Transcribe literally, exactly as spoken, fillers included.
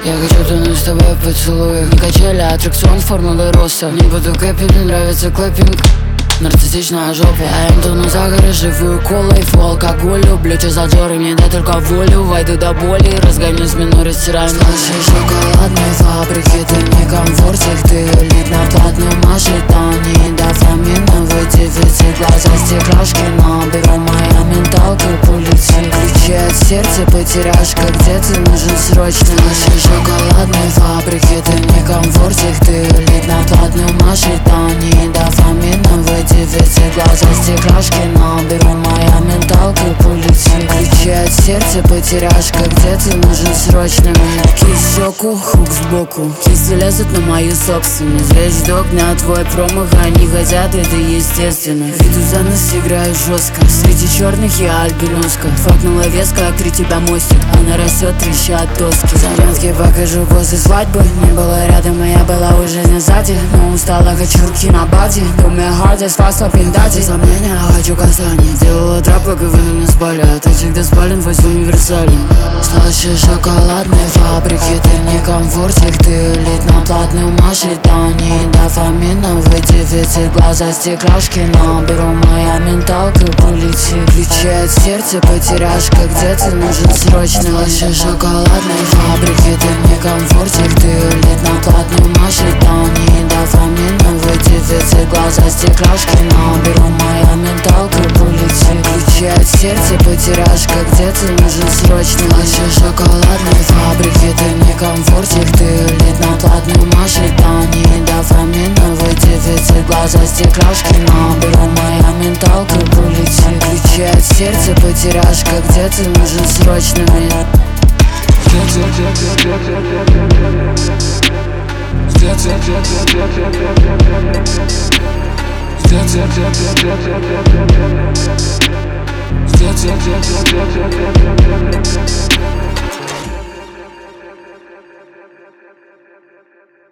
Я хочу тонуть с тобой в поцелуях. Не качели, а аттракцион формулы роста. Не буду кэпить, мне нравится клэппинг. Нарциссичная жопа. Я им тону за горы, живую колой, фу, алкоголь. Люблю те зажоры, мне дай только волю. Войду до боли, разгоню смену, растираем. Слышишь, шоколадной фабрики, ты не комфортик. Ты элит на платную машет, а не дофаминовый дефицит. Глаза стеклашки, но беру моя менталка, полетит. Ключи от сердца потеряшка, где ты нужен срочно. Слышишь, шоколадной фабрики, ты не комфортик. Ты элит на платную машет, а не дофаминовый дефицит. Глаза стеклашки, но беру моя менталка, полетит. Ключи от сердца потеряшка, где ты нужен срочно. Мне кисть щеку, хук сбоку. Кисти лезут на мою собственность. Весь в окна, твой промах, они хотят, это естественно. Виду за нас играю жестко. Среди черных я альбиноска. Факнула вес, как три тебя мостик. Она растет, трещат доски. Заметки покажу после свадьбы. Не было рядом, и я была уже не сзади. Но устала, хочу руки на баде. Думаю, hard as fast, up in дате. Сомнения, хочу касания. Делала трап, пока вы на меня спали. А ты всегда спален, вось в универсале. Слышишь, шоколадной фабрики, ты не комфортик. Ты элит на платную машет, а не дофаминовый дефицит. Глаза стеклашки, но беру моя менталка, полетит. Ключи от сердца потеряшка, где ты нужен срочно. Слышишь, шоколадной фабрики, ты не комфортик. Ты элит на платную машет, а не дофаминовый дефицит. Глаза стеклашки, но беру моя менталка, полетит. Ключи от сердца потеряшка, где ты нужен срочно. Слышишь, шоколадной фабрики, ты не комфортик. Ты элит на платную машет, а не дофаминовый дефицит. Глаза стеклашки, но беру моя менталка, полетит. Ключи от сердца потеряшка, где ты нужен срочно. Где